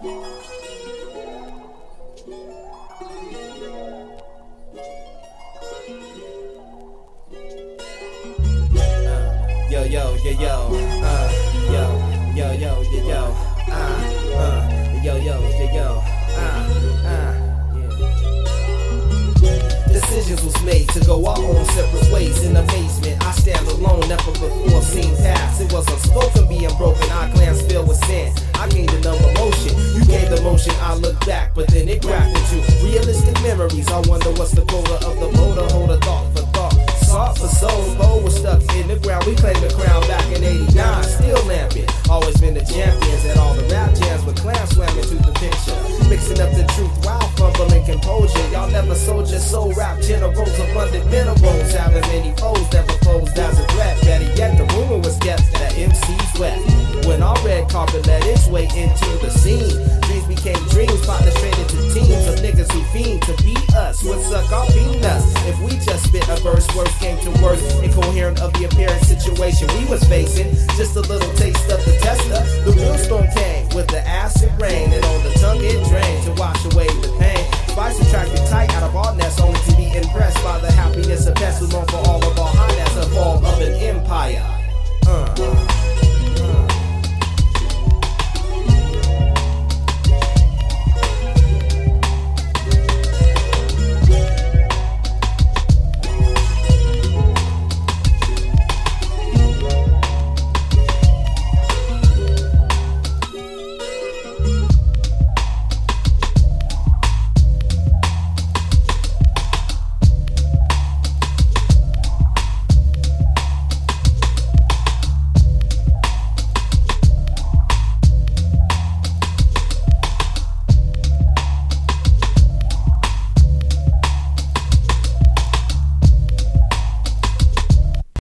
Yo, yo, yo, yo, yo, yo, yo, yo, yo, yo, yo, yo, yo, Decisions was made to go our own separate ways. In amazement, I stand alone, never before seen past. It was unspoken, being broken, our glance filled with sin. I gained another motion, you gave the motion, I look back, but then it cracked into realistic memories. I wanna